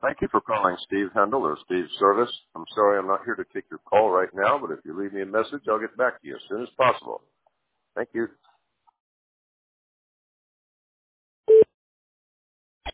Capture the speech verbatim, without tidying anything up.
Thank you for calling Steve Hendel or Steve Service. I'm sorry I'm not here to take your call right now, but if you leave me a message, I'll get back to you as soon as possible. Thank you.